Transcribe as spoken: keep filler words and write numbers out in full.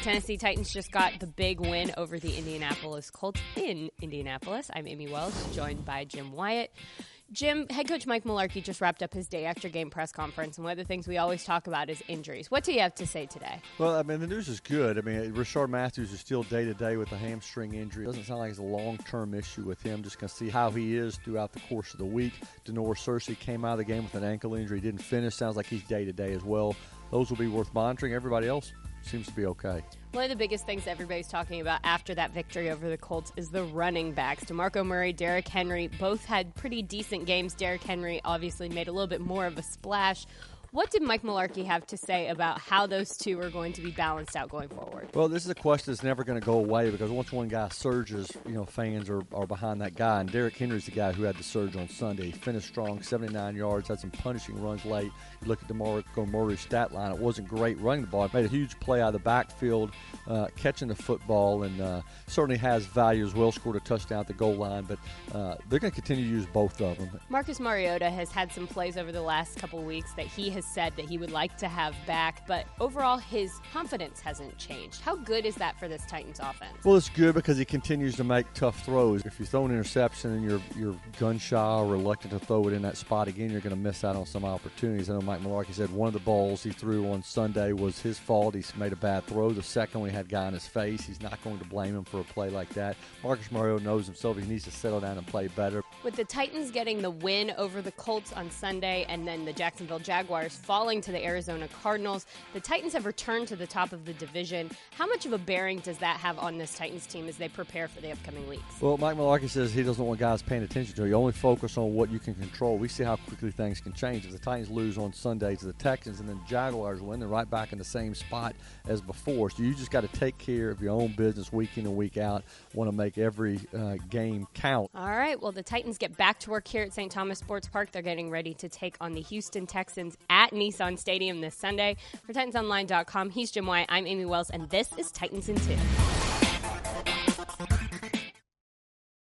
Tennessee Titans just got the big win over the Indianapolis Colts in Indianapolis. I'm Amy Wells, joined by Jim Wyatt. Jim, head coach Mike Mularkey just wrapped up his day-after-game press conference, and one of the things we always talk about is injuries. What do you have to say today? Well, I mean, the news is good. I mean, Rashard Matthews is still day-to-day with a hamstring injury. It doesn't sound like it's a long-term issue with him. Just going to see how he is throughout the course of the week. Denora Searcy came out of the game with an ankle injury, didn't finish. Sounds like he's day-to-day as well. Those will be worth monitoring. Everybody else seems to be okay. One of the biggest things everybody's talking about after that victory over the Colts is the running backs. DeMarco Murray, Derrick Henry, both had pretty decent games. Derrick Henry obviously made a little bit more of a splash. What did Mike Mularkey have to say about how those two are going to be balanced out going forward? Well, this is a question that's never going to go away because once one guy surges, you know, fans are, are behind that guy. And Derrick Henry's the guy who had the surge on Sunday. He finished strong, seventy-nine yards, had some punishing runs late. You look at DeMarco Murray's stat line, it wasn't great running the ball. Made a huge play out of the backfield, uh, catching the football, and uh, certainly has value as well. Scored a touchdown at the goal line, but uh, they're going to continue to use both of them. Marcus Mariota has had some plays over the last couple of weeks that he has said that he would like to have back, but overall his confidence hasn't changed. How good is that for this Titans offense? Well, it's good because he continues to make tough throws. If you throw an interception and you're you're gun shy or reluctant to throw it in that spot again, you're going to miss out on some opportunities. I know Mike Mularkey said one of the balls he threw on Sunday was his fault. He made a bad throw. The second one he had a guy in his face. He's not going to blame him for a play like that. Marcus Mariota knows himself. He needs to settle down and play better. With the Titans getting the win over the Colts on Sunday and then the Jacksonville Jaguars falling to the Arizona Cardinals, the Titans have returned to the top of the division. How much of a bearing does that have on this Titans team as they prepare for the upcoming weeks? Well, Mike Mularkey says he doesn't want guys paying attention to it. You only focus on what you can control. We see how quickly things can change. If the Titans lose on Sunday to the Texans and then the Jaguars win, they're right back in the same spot as before. So you just got to take care of your own business week in and week out. Want to make every uh, game count. All right. Well, the Titans get back to work here at Saint Thomas Sports Park. They're getting ready to take on the Houston Texans at Nissan Stadium this Sunday. For Titans Online dot com, he's Jim Wyatt. I'm Amy Wells, and this is Titans in two.